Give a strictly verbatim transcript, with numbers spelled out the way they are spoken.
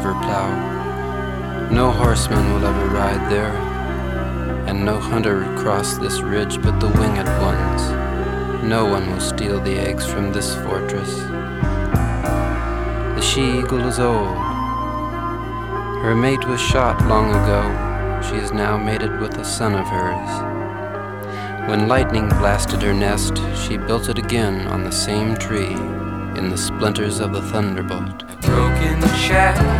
river plow. No horseman will ever ride there, and no hunter cross this ridge but the winged ones. No one will steal the eggs from this fortress. The she-eagle is old. Her mate was shot long ago. She is now mated with a son of hers. When lightning blasted her nest, she built it again on the same tree, in the splinters of the thunderbolt. Broken shack